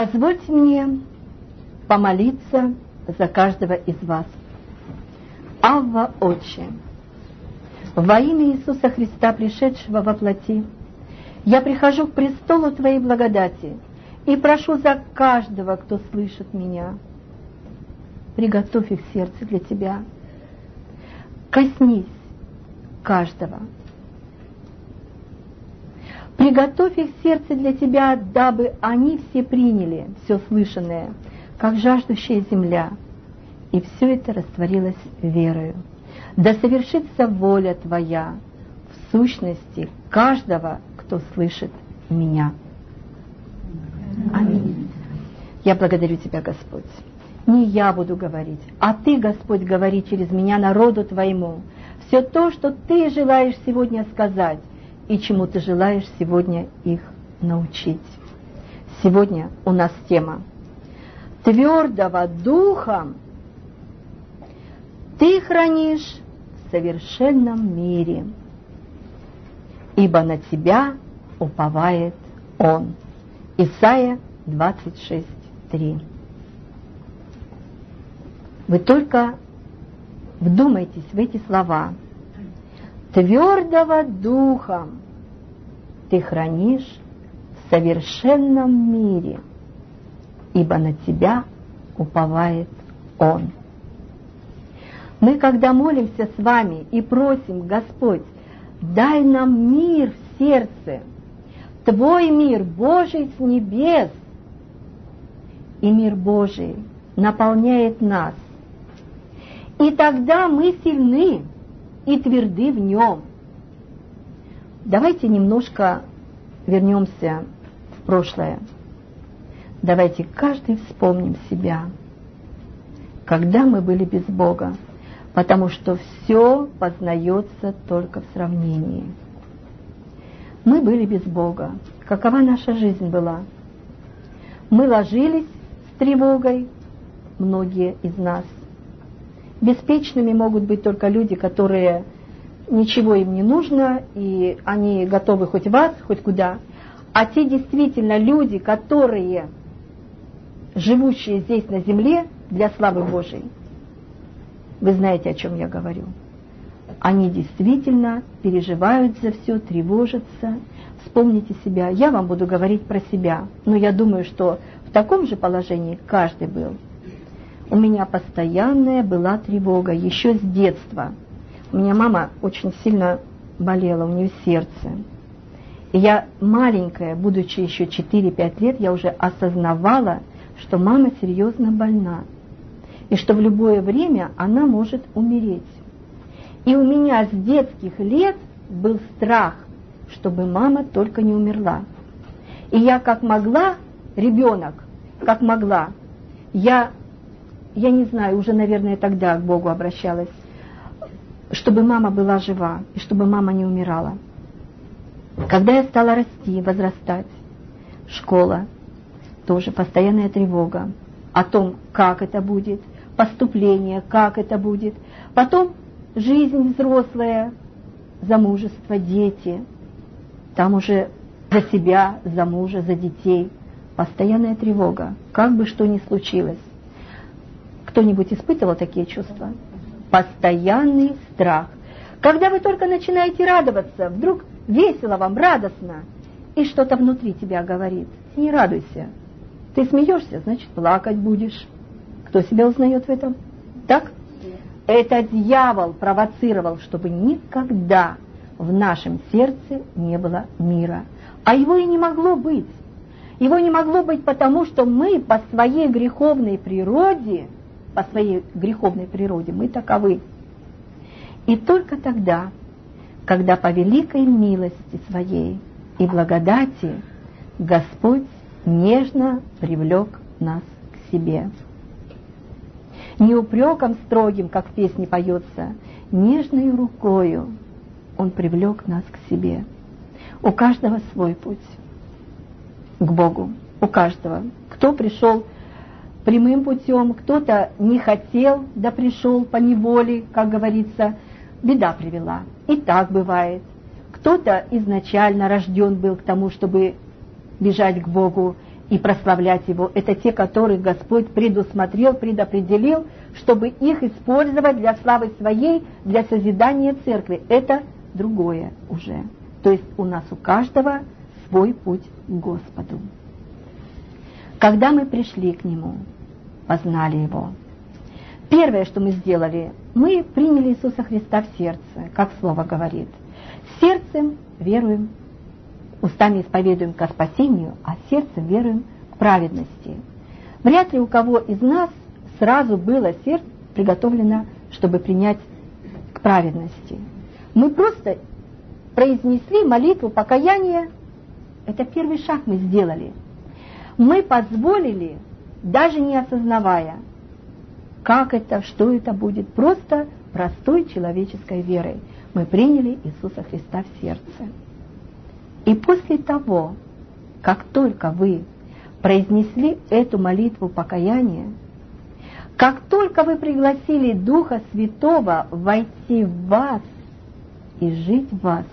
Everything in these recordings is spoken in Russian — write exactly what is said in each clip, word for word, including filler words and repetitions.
Позвольте мне помолиться за каждого из вас. Авва, Отче, во имя Иисуса Христа, пришедшего во плоти, я прихожу к престолу Твоей благодати и прошу за каждого, кто слышит меня. Приготовь их сердце для Тебя. Коснись каждого. Приготовь их сердце для Тебя, дабы они все приняли все слышанное, как жаждущая земля, и все это растворилось верою. Да совершится воля Твоя в сущности каждого, кто слышит меня. Аминь. Я благодарю Тебя, Господь. Не я буду говорить, а Ты, Господь, говори через меня народу Твоему. Все то, что Ты желаешь сегодня сказать, и чему Ты желаешь сегодня их научить. Сегодня у нас тема твердого духом Ты хранишь в совершенном мире, ибо на Тебя уповает Он. Исайя двадцать шесть, три. Вы только вдумайтесь в эти слова. Твердого духом Ты хранишь в совершенном мире, ибо на Тебя уповает Он. Мы, когда молимся с вами и просим: Господь, дай нам мир в сердце, Твой мир, Божий с небес, и мир Божий наполняет нас, и тогда мы сильны и тверды в Нем. Давайте немножко вернемся в прошлое. Давайте каждый вспомним себя, когда мы были без Бога, потому что все познается только в сравнении. Мы были без Бога. Какова наша жизнь была? Мы ложились с тревогой, многие из нас. Беспечными могут быть только люди, которые ничего им не нужно, и они готовы хоть в ад, хоть куда. А те действительно люди, которые, живущие здесь на земле для славы Божией, вы знаете, о чем я говорю. Они действительно переживают за все, тревожатся. Вспомните себя. Я вам буду говорить про себя, но я думаю, что в таком же положении каждый был. У меня постоянная была тревога, еще с детства. У меня мама очень сильно болела, у нее сердце. И я маленькая, будучи еще четыре-пять лет, я уже осознавала, что мама серьезно больна. И что в любое время она может умереть. И у меня с детских лет был страх, чтобы мама только не умерла. И я как могла, ребенок, как могла, я... Я не знаю, уже, наверное, тогда к Богу обращалась, чтобы мама была жива и чтобы мама не умирала. Когда я стала расти, возрастать, школа, тоже постоянная тревога о том, как это будет, поступление, как это будет, потом жизнь взрослая, замужество, дети, там уже за себя, за мужа, за детей, постоянная тревога, как бы что ни случилось. Кто-нибудь испытывал такие чувства? Постоянный страх. Когда вы только начинаете радоваться, вдруг весело вам, радостно, и что-то внутри тебя говорит: не радуйся. Ты смеешься, значит, плакать будешь. Кто себя узнает в этом? Так? Это дьявол провоцировал, чтобы никогда в нашем сердце не было мира. А его и не могло быть. Его не могло быть потому, что мы по своей греховной природе, по своей греховной природе, мы таковы. И только тогда, когда по великой милости своей и благодати Господь нежно привлек нас к себе. Не упреком строгим, как в песне поется, нежной рукою Он привлек нас к себе. У каждого свой путь к Богу, у каждого. Кто пришел прямым путем, кто-то не хотел, да пришел по неволе, как говорится, беда привела. И так бывает. Кто-то изначально рожден был к тому, чтобы бежать к Богу, и прославлять Его. Это те, которых Господь предусмотрел, предопределил, чтобы их использовать для славы Своей, для созидания церкви. Это другое уже. То есть у нас у каждого свой путь к Господу. Когда мы пришли к Нему, познали Его, первое, что мы сделали, мы приняли Иисуса Христа в сердце, как Слово говорит. Сердцем веруем, устами исповедуем ко спасению, а сердцем веруем к праведности. Вряд ли у кого из нас сразу было сердце приготовлено, чтобы принять к праведности. Мы просто произнесли молитву покаяния, это первый шаг мы сделали. Мы позволили, даже не осознавая, как это, что это будет, просто простой человеческой верой. Мы приняли Иисуса Христа в сердце. И после того, как только вы произнесли эту молитву покаяния, как только вы пригласили Духа Святого войти в вас и жить в вас,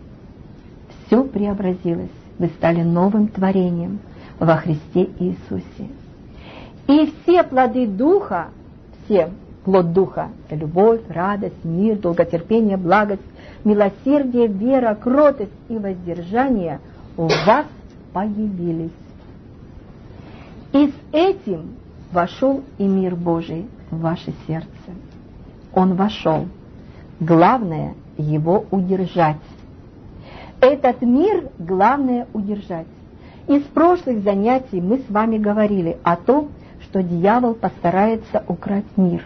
все преобразилось. Вы стали новым творением во Христе Иисусе. И все плоды Духа, все плод Духа, это любовь, радость, мир, долготерпение, благость, милосердие, вера, кротость и воздержание у вас появились. И с этим вошел и мир Божий в ваше сердце. Он вошел. Главное его удержать. Этот мир главное удержать. Из прошлых занятий мы с вами говорили о том, что дьявол постарается украсть мир.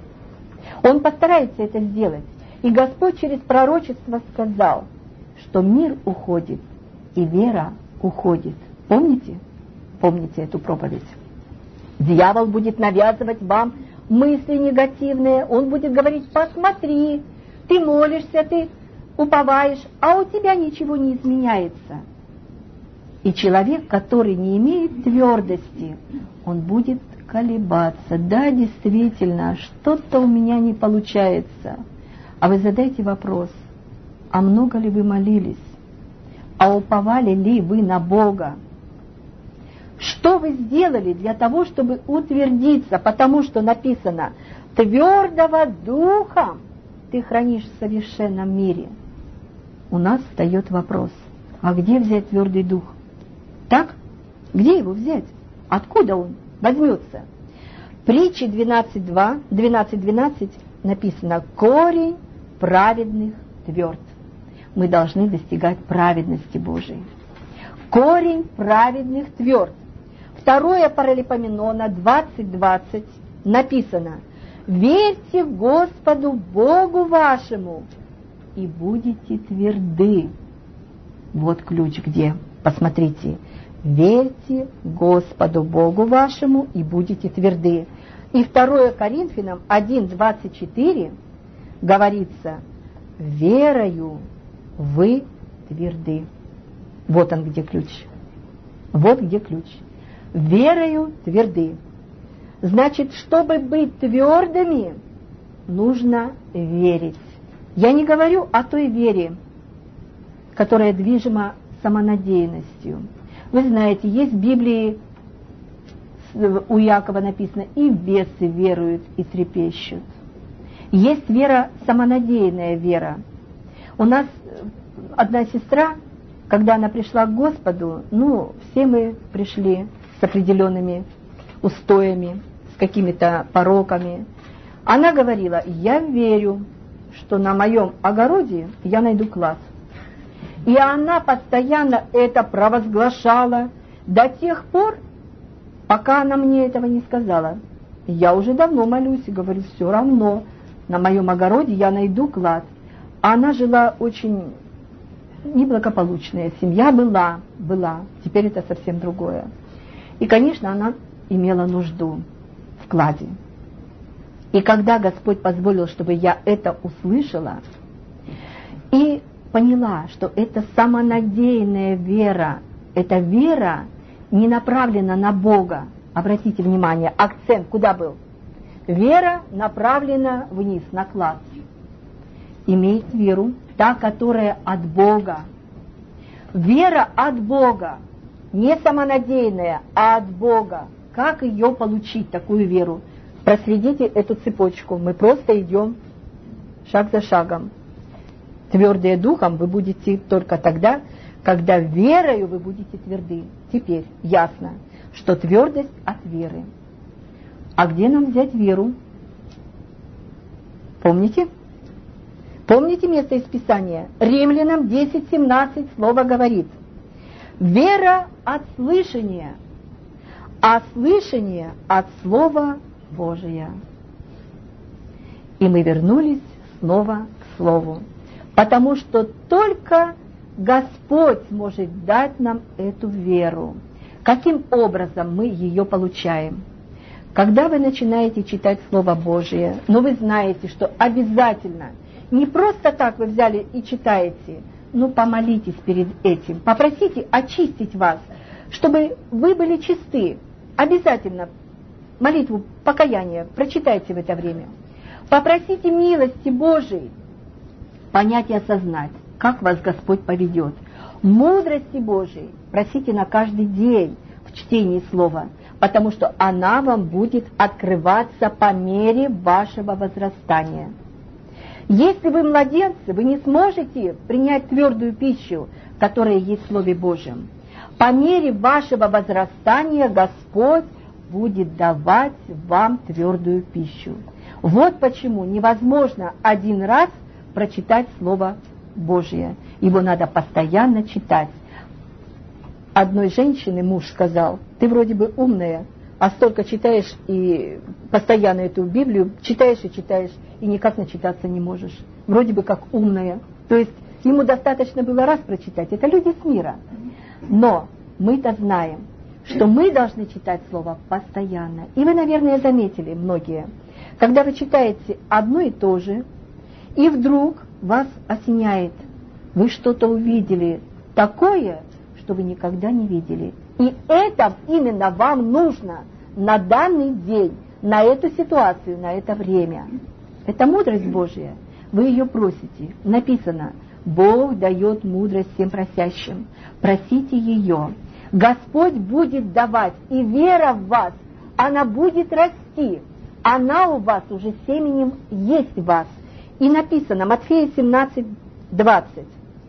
Он постарается это сделать. И Господь через пророчество сказал, что мир уходит, и вера уходит. Помните? Помните эту проповедь? Дьявол будет навязывать вам мысли негативные. Он будет говорить: посмотри, ты молишься, ты уповаешь, а у тебя ничего не изменяется. И человек, который не имеет твердости, он будет колебаться. Да, действительно, что-то у меня не получается. А вы задайте вопрос: а много ли вы молились? А уповали ли вы на Бога? Что вы сделали для того, чтобы утвердиться? Потому что написано: твердого духа ты хранишь в совершенном мире. У нас встает вопрос: а где взять твердый дух? Так? Где его взять? Откуда он возьмется? В притче двенадцать двенадцать написано: корень праведных тверд. Мы должны достигать праведности Божией. Корень праведных тверд. Второе Паралипоменона двадцать двадцать написано: верьте Господу Богу вашему и будете тверды. Вот ключ где. Посмотрите. Верьте Господу Богу вашему и будете тверды. И второе Коринфянам один двадцать четыре говорится: верою вы тверды. Вот он где ключ. Вот где ключ. Верою тверды. Значит, чтобы быть твердыми, нужно верить. Я не говорю о той вере, которая движима самонадеянностью. Вы знаете, есть в Библии, у Якова написано: и бесы веруют и трепещут. Есть вера, самонадеянная вера. У нас одна сестра, когда она пришла к Господу, ну, все мы пришли с определенными устоями, с какими-то пороками. Она говорила: я верю, что на моем огороде я найду клад. И она постоянно это провозглашала до тех пор, пока она мне этого не сказала. Я уже давно молюсь и говорю: все равно на моем огороде я найду клад. Она жила очень неблагополучная, семья была, была, теперь это совсем другое. И, конечно, она имела нужду в кладе. И когда Господь позволил, чтобы я это услышала и поняла, что это самонадеянная вера, эта вера не направлена на Бога. Обратите внимание, акцент куда был? Вера направлена вниз, на класс. Иметь веру, та, которая от Бога. Вера от Бога. не самонадеянная, а от Бога. Как ее получить, такую веру? Проследите эту цепочку. Мы просто идем шаг за шагом. Твердые духом вы будете только тогда, когда верою вы будете тверды. Теперь ясно, что твердость от веры. А где нам взять веру? Помните? Помните место из Писания? Римлянам десять семнадцать слово говорит: вера от слышания, а слышание от Слова Божия. И мы вернулись снова к Слову, потому что только Господь может дать нам эту веру. Каким образом мы ее получаем? Когда вы начинаете читать Слово Божие, но вы знаете, что обязательно, не просто так вы взяли и читаете, но помолитесь перед этим, попросите очистить вас, чтобы вы были чисты. Обязательно молитву покаяния прочитайте в это время. Попросите милости Божией, понять и осознать, как вас Господь поведет. Мудрости Божией просите на каждый день в чтении Слова, потому что она вам будет открываться по мере вашего возрастания. Если вы младенцы, вы не сможете принять твердую пищу, которая есть в Слове Божьем. По мере вашего возрастания Господь будет давать вам твердую пищу. Вот почему невозможно один раз прочитать Слово Божие. Его надо постоянно читать. Одной женщине муж сказал: ты вроде бы умная, а столько читаешь и постоянно эту Библию читаешь и читаешь, и никак начитаться не можешь. Вроде бы как умная. То есть ему достаточно было раз прочитать. Это люди с мира. Но мы-то знаем, что мы должны читать Слово постоянно. И вы, наверное, заметили, многие, когда вы читаете одно и то же, и вдруг вас осеняет, вы что-то увидели такое, что вы никогда не видели. И это именно вам нужно на данный день, на эту ситуацию, на это время. Это мудрость Божия. Вы ее просите. Написано: Бог дает мудрость всем просящим. Просите ее. Господь будет давать, и вера в вас, она будет расти. Она у вас уже семенем есть в вас. И написано, Матфея семнадцать двадцать.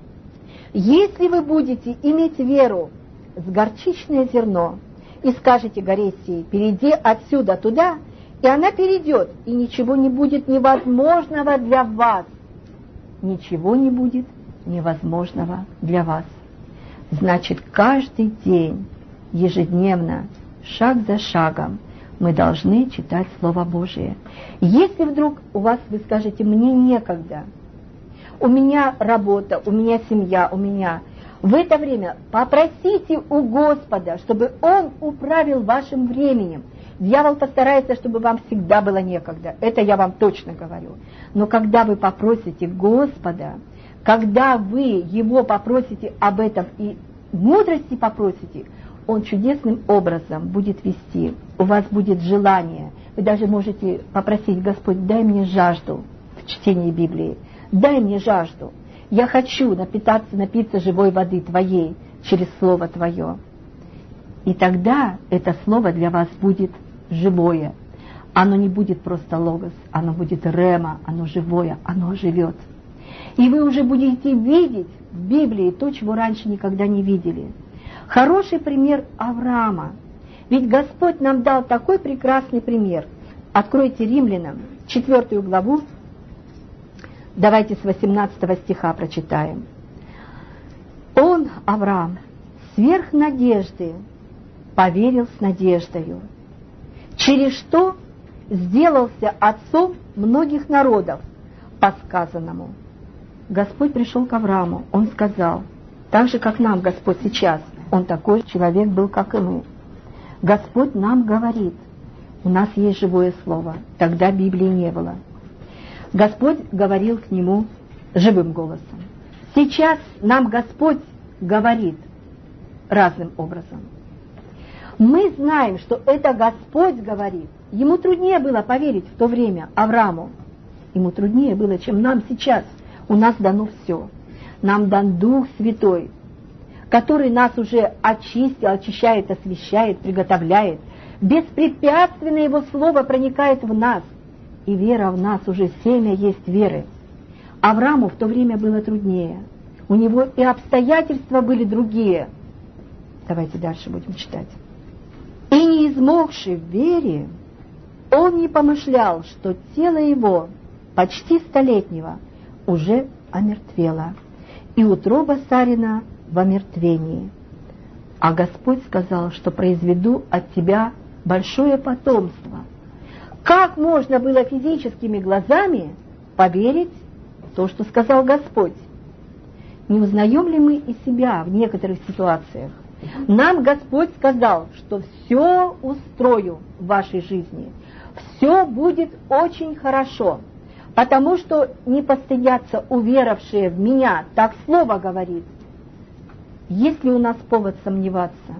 Если вы будете иметь веру с горчичное зерно и скажете горе сей: перейди отсюда туда, и она перейдет, и ничего не будет невозможного для вас. Ничего не будет невозможного для вас. Значит, каждый день, ежедневно, шаг за шагом, мы должны читать Слово Божие. Если вдруг у вас, вы скажете: мне некогда, у меня работа, у меня семья, у меня... В это время попросите у Господа, чтобы Он управил вашим временем. Дьявол постарается, чтобы вам всегда было некогда. Это я вам точно говорю. Но когда вы попросите Господа, когда вы Его попросите об этом и мудрости попросите, Он чудесным образом будет вести. У вас будет желание. Вы даже можете попросить: Господь, дай мне жажду в чтении Библии. Дай мне жажду. Я хочу напитаться, напиться живой воды Твоей через Слово Твое. И тогда это Слово для вас будет живое. Оно не будет просто логос, оно будет рема, оно живое, оно живет. И вы уже будете видеть в Библии то, чего раньше никогда не видели. Хороший пример Авраама. Ведь Господь нам дал такой прекрасный пример. Откройте Римлянам четвертую главу. Давайте с восемнадцатого стиха прочитаем. Он, Авраам, сверх надежды поверил с надеждою, через что сделался отцом многих народов, по сказанному. Господь пришел к Аврааму, Он сказал, так же, как нам Господь сейчас, Он такой человек был, как и мы. Господь нам говорит, у нас есть живое слово, тогда Библии не было. Господь говорил к нему живым голосом. Сейчас нам Господь говорит разным образом. Мы знаем, что это Господь говорит. Ему труднее было поверить в то время Аврааму. Ему труднее было, чем нам сейчас. У нас дано все. Нам дан Дух Святой, который нас уже очистил, очищает, освящает, приготовляет. Беспрепятственно Его Слово проникает в нас, и вера в нас уже семя есть веры. Аврааму в то время было труднее, у него и обстоятельства были другие. Давайте дальше будем читать. «И не измогший в вере, он не помышлял, что тело его, почти столетнего, уже омертвело, и утроба Сарина в омертвении. А Господь сказал, что произведу от тебя большое потомство». Как можно было физическими глазами поверить в то, что сказал Господь? Не узнаем ли мы и себя в некоторых ситуациях? Нам Господь сказал, что все устрою в вашей жизни, все будет очень хорошо, потому что не постыдятся уверовавшие в Меня, так Слово говорит. Есть ли у нас повод сомневаться?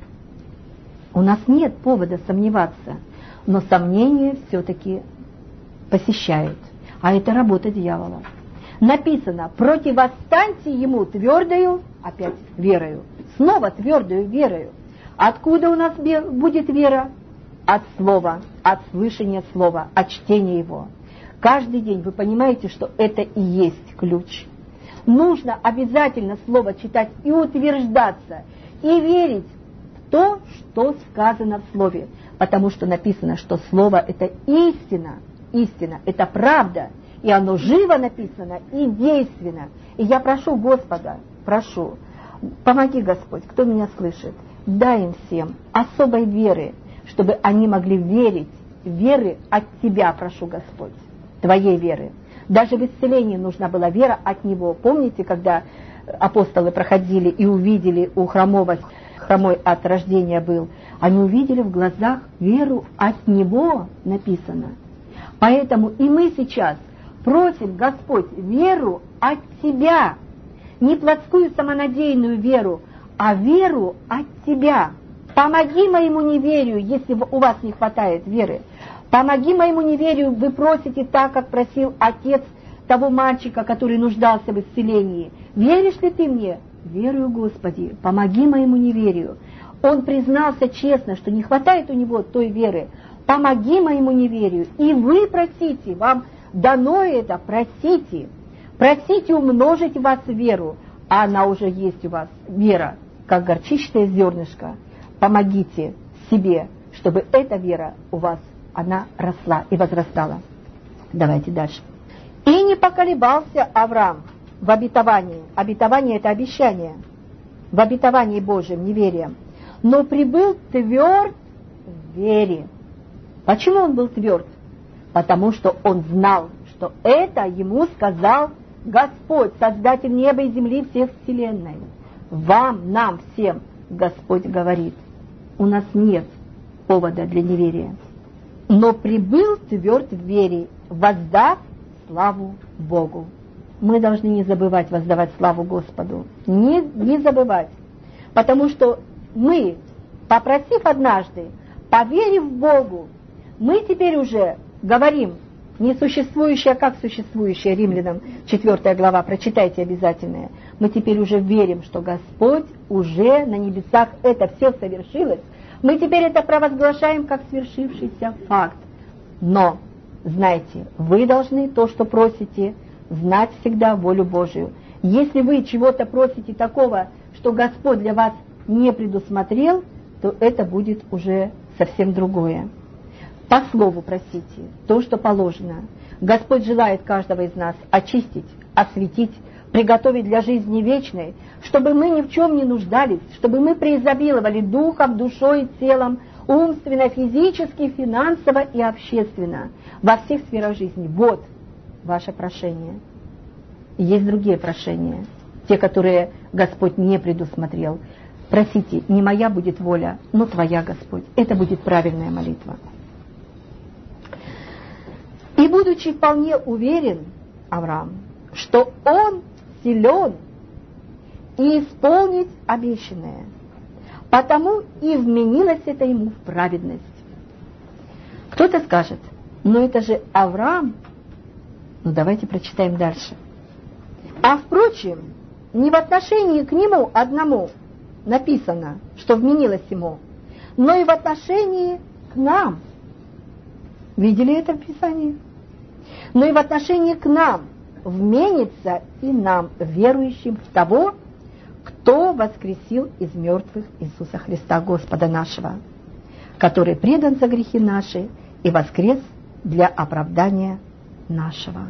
У нас нет повода сомневаться, но сомнение все-таки посещает, а это работа дьявола. Написано: противостаньте ему твердою, опять верою, снова твердою верою. Откуда у нас будет вера? От слова, от слышания слова, от чтения его. Каждый день вы понимаете, что это и есть ключ. Нужно обязательно слово читать и утверждаться, и верить в то, что сказано в слове. Потому что написано, что слово – это истина, истина – это правда, и оно живо написано и действенно. И я прошу Господа, прошу, помоги, Господь, кто меня слышит, дай им всем особой веры, чтобы они могли верить, веры от Тебя, прошу, Господь, Твоей веры. Даже в исцелении нужна была вера от Него. Помните, когда апостолы проходили и увидели у хромого, хромой от рождения был, они увидели в глазах веру от Него, написано. Поэтому и мы сейчас просим, Господь, веру от Тебя, не плотскую самонадеянную веру, а веру от Тебя. Помоги моему неверию, если у вас не хватает веры. Помоги моему неверию, вы просите так, как просил отец того мальчика, который нуждался в исцелении. Веришь ли ты мне? Верую, Господи, помоги моему неверию. Он признался честно, что не хватает у него той веры. Помоги моему неверию. И вы просите, вам дано это, просите. Просите умножить в вас веру, а она уже есть у вас, вера, как горчичное зернышко. Помогите себе, чтобы эта вера у вас, она росла и возрастала. Давайте дальше. «И не поколебался Авраам в обетовании». Обетование – это обещание. В обетовании Божьем, неверием. «Но прибыл тверд в вере». Почему он был тверд? Потому что он знал, что это ему сказал Господь, Создатель неба и земли, всех вселенной. Вам, нам, всем Господь говорит. У нас нет повода для неверия. «Но прибыл тверд в вере, воздав славу Богу». Мы должны не забывать воздавать славу Господу. Не, не забывать. Потому что мы, попросив однажды, поверив Богу, мы теперь уже говорим несуществующее, как существующее, Римлянам четвёртая глава, прочитайте обязательно. Мы теперь уже верим, что Господь уже на небесах это все совершилось. Мы теперь это провозглашаем как свершившийся факт. Но, знайте, вы должны то, что просите, знать всегда волю Божию. Если вы чего-то просите такого, что Господь для вас не предусмотрел, то это будет уже совсем другое. По слову просите, то, что положено. Господь желает каждого из нас очистить, осветить, приготовить для жизни вечной, чтобы мы ни в чем не нуждались, чтобы мы преизобиловали духом, душой, телом, умственно, физически, финансово и общественно, во всех сферах жизни. Вот ваше прошение. И есть другие прошения, те, которые Господь не предусмотрел. Просите, не моя будет воля, но твоя, Господь. Это будет правильная молитва. И будучи вполне уверен, Авраам, что он силен и исполнить обещанное, потому и вменилось это ему в праведность. Кто-то скажет, но это же Авраам. Ну давайте прочитаем дальше. А впрочем, не в отношении к Нему одному написано, что вменилось Ему, но и в отношении к нам. Видели это в Писании? Но и в отношении к нам вменится и нам, верующим в того, кто воскресил из мертвых Иисуса Христа, Господа нашего, который предан за грехи наши и воскрес для оправдания нашего.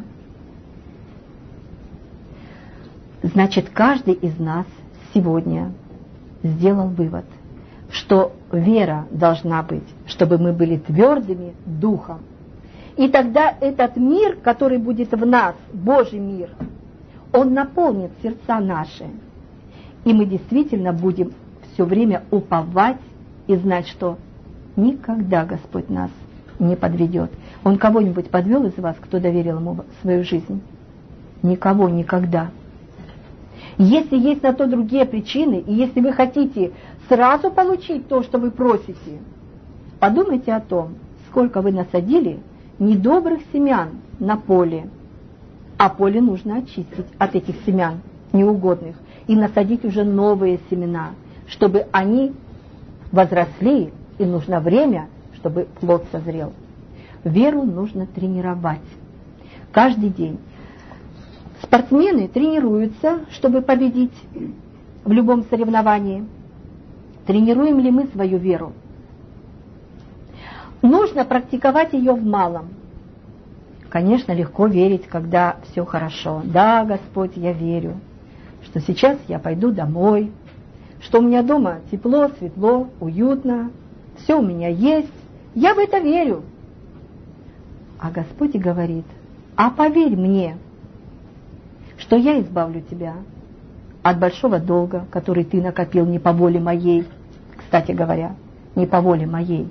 Значит, каждый из нас сегодня сделал вывод, что вера должна быть, чтобы мы были твердыми духом. И тогда этот мир, который будет в нас, Божий мир, он наполнит сердца наши. И мы действительно будем все время уповать и знать, что никогда Господь нас не подведет. Он кого-нибудь подвел из вас, кто доверил Ему свою жизнь? Никого, никогда. Если есть на то другие причины, и если вы хотите сразу получить то, что вы просите, подумайте о том, сколько вы насадили недобрых семян на поле, а поле нужно очистить от этих семян неугодных и насадить уже новые семена, чтобы они возросли, и нужно время, чтобы плод созрел. Веру нужно тренировать каждый день. Спортсмены тренируются, чтобы победить в любом соревновании. Тренируем ли мы свою веру? Нужно практиковать ее в малом. Конечно, легко верить, когда все хорошо. Да, Господь, я верю, что сейчас я пойду домой, что у меня дома тепло, светло, уютно, все у меня есть. Я в это верю. А Господь и говорит: а поверь мне, что я избавлю тебя от большого долга, который ты накопил не по воле моей. Кстати говоря, не по воле моей.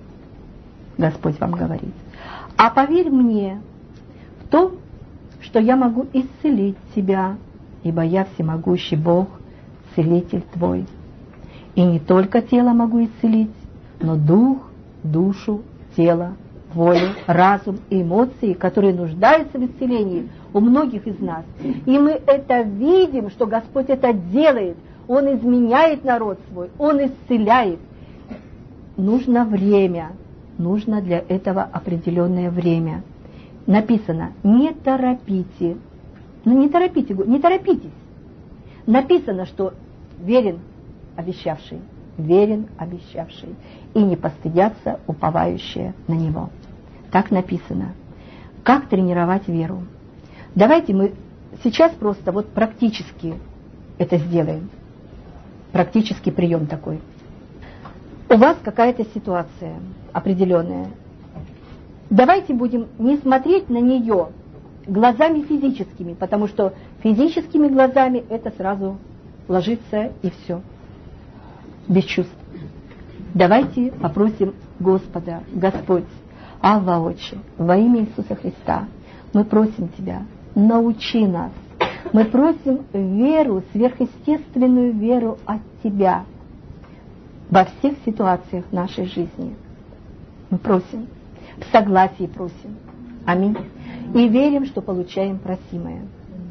Господь вам говорит. А поверь мне в том, что я могу исцелить тебя, ибо я всемогущий Бог, целитель твой. И не только тело могу исцелить, но дух, душу, тело, волю, разум и эмоции, которые нуждаются в исцелении у многих из нас. И мы это видим, что Господь это делает. Он изменяет народ свой, Он исцеляет. Нужно время, нужно для этого определенное время. Написано: не торопите. Ну не торопите, не торопитесь. Написано, что верен обещавший, верен обещавший, и не постыдятся уповающие на Него. Так написано. Как тренировать веру? Давайте мы сейчас просто вот практически это сделаем. Практический прием такой. У вас какая-то ситуация определенная. Давайте будем не смотреть на нее глазами физическими, потому что физическими глазами это сразу ложится и все. Без чувств. Давайте попросим Господа: Господь, Авва Отче, во имя Иисуса Христа, мы просим Тебя, научи нас. Мы просим веру, сверхъестественную веру от Тебя во всех ситуациях нашей жизни. Мы просим, в согласии просим. Аминь. И верим, что получаем просимое.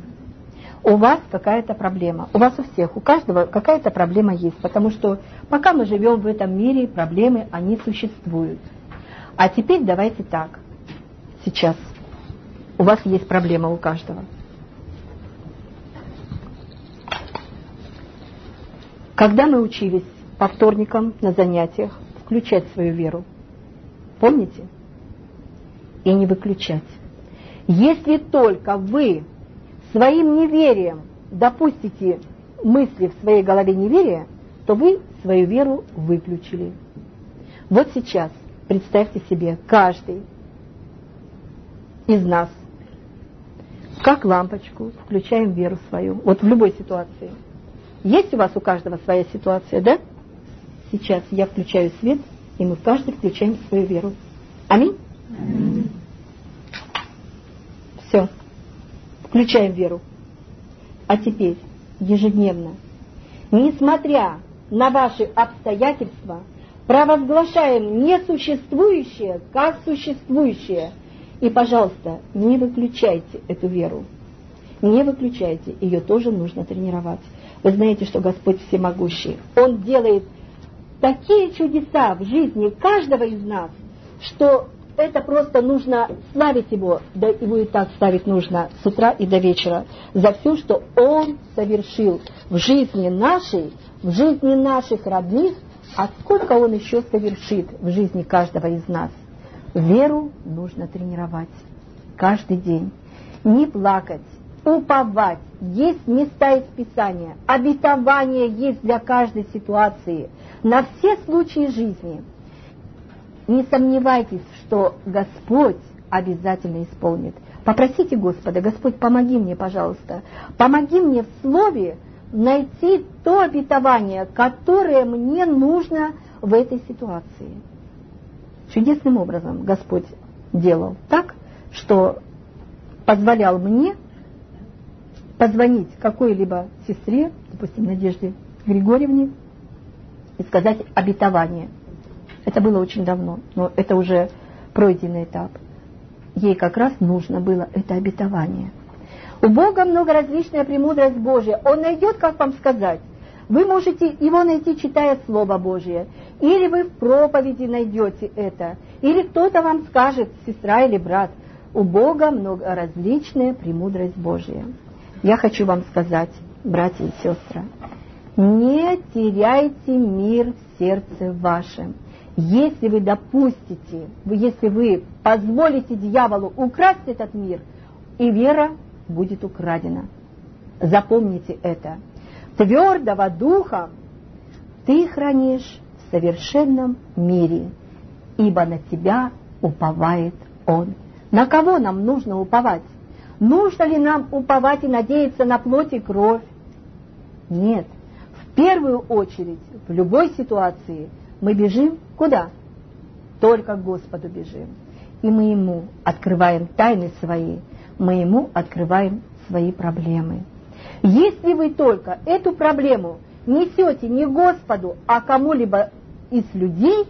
У вас какая-то проблема, у вас у всех, у каждого какая-то проблема есть, потому что пока мы живем в этом мире, проблемы, они существуют. А теперь давайте так, сейчас, у вас есть проблема у каждого. Когда мы учились по вторникам на занятиях включать свою веру, помните? И не выключать. Если только вы своим неверием допустите мысли в своей голове неверия, то вы свою веру выключили. Вот сейчас представьте себе, каждый из нас, как лампочку, включаем веру свою. Вот в любой ситуации. Есть у вас у каждого своя ситуация, да? Сейчас я включаю свет, и мы каждый включаем свою веру. Аминь? Аминь. Все. Включаем веру. А теперь ежедневно, несмотря на ваши обстоятельства, провозглашаем несуществующее как существующее. И, пожалуйста, не выключайте эту веру. Не выключайте, ее тоже нужно тренировать. Вы знаете, что Господь всемогущий. Он делает такие чудеса в жизни каждого из нас, что это просто нужно славить Его, да Его и так славить нужно с утра и до вечера, за все, что Он совершил в жизни нашей, в жизни наших родных, а сколько Он еще совершит в жизни каждого из нас. Веру нужно тренировать каждый день. Не плакать, уповать. Есть места из Писания, обетование есть для каждой ситуации, на все случаи жизни. Не сомневайтесь, что Господь обязательно исполнит. Попросите Господа: Господь, помоги мне, пожалуйста, помоги мне в Слове найти то обетование, которое мне нужно в этой ситуации. Чудесным образом Господь делал так, что позволял мне позвонить какой-либо сестре, допустим, Надежде Григорьевне, и сказать обетование. Это было очень давно, но это уже пройденный этап. Ей как раз нужно было это обетование. У Бога многоразличная премудрость Божья. Он найдет, как вам сказать. Вы можете его найти, читая Слово Божье. Или вы в проповеди найдете это. Или кто-то вам скажет, сестра или брат. У Бога многоразличная премудрость Божья. Я хочу вам сказать, братья и сестры, не теряйте мир в сердце вашем. Если вы допустите, если вы позволите дьяволу украсть этот мир, и вера будет украдена. Запомните это. Твердого духа ты хранишь в совершенном мире, ибо на тебя уповает Он. На кого нам нужно уповать? Нужно ли нам уповать и надеяться на плоть и кровь? Нет. В первую очередь, в любой ситуации, мы бежим куда? Только к Господу бежим. И мы Ему открываем тайны свои, мы Ему открываем свои проблемы. Если вы только эту проблему несете не Господу, а кому-либо из людей,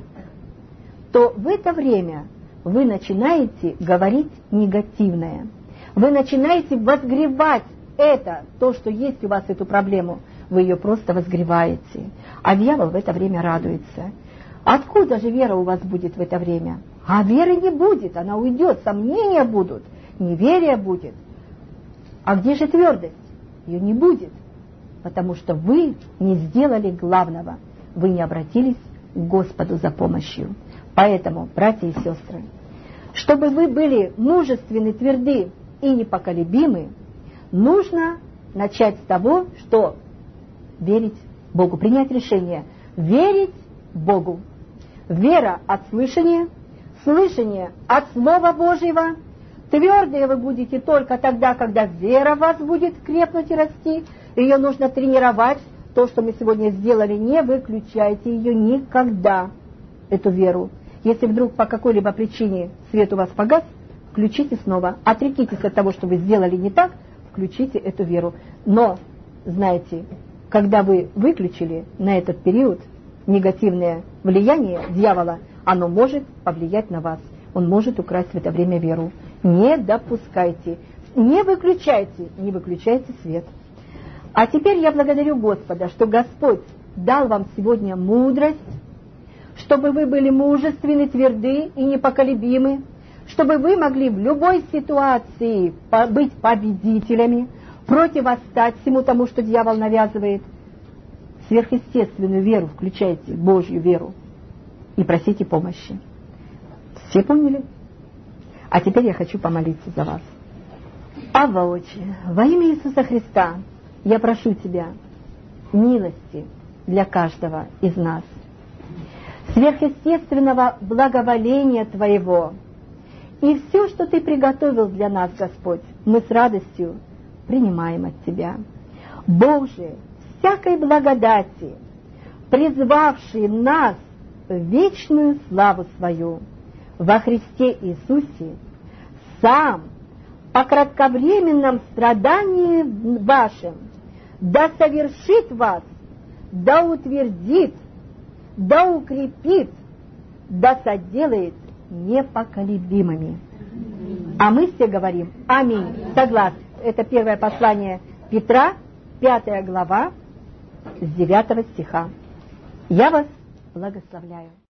то в это время вы начинаете говорить негативное. Вы начинаете возгревать это, то, что есть у вас, эту проблему, вы ее просто возгреваете. А дьявол в это время радуется. Откуда же вера у вас будет в это время? А веры не будет, она уйдет, сомнения будут, неверие будет. А где же твердость? Ее не будет, потому что вы не сделали главного, вы не обратились к Господу за помощью. Поэтому, братья и сестры, чтобы вы были мужественны, тверды и непоколебимы, нужно начать с того, что верить Богу, принять решение, верить Богу. Вера от слышания, слышание от Слова Божьего. Твердые вы будете только тогда, когда вера в вас будет крепнуть и расти. Ее нужно тренировать. То, что мы сегодня сделали, не выключайте ее никогда, эту веру. Если вдруг по какой-либо причине свет у вас погас, включите снова. Отрекитесь от того, что вы сделали не так, включите эту веру. Но, знаете, когда вы выключили на этот период негативное влияние дьявола, оно может повлиять на вас. Он может украсть в это время веру. Не допускайте, не выключайте, не выключайте свет. А теперь я благодарю Господа, что Господь дал вам сегодня мудрость, чтобы вы были мужественны, тверды и непоколебимы, чтобы вы могли в любой ситуации быть победителями, противостать всему тому, что дьявол навязывает. Сверхъестественную веру включайте, Божью веру, и просите помощи. Все поняли? А теперь я хочу помолиться за вас. Авва, Отче, во имя Иисуса Христа я прошу Тебя милости для каждого из нас, сверхъестественного благоволения Твоего, и все, что Ты приготовил для нас, Господь, мы с радостью принимаем от Тебя. Бог же, всякой благодати, призвавший нас в вечную славу Свою во Христе Иисусе, сам по кратковременном страдании вашем да совершит вас, да утвердит, да укрепит, да соделает непоколебимыми. А мы все говорим аминь. Согласны? Это первое послание Петра, пятая глава, с девятого стиха. Я вас благословляю.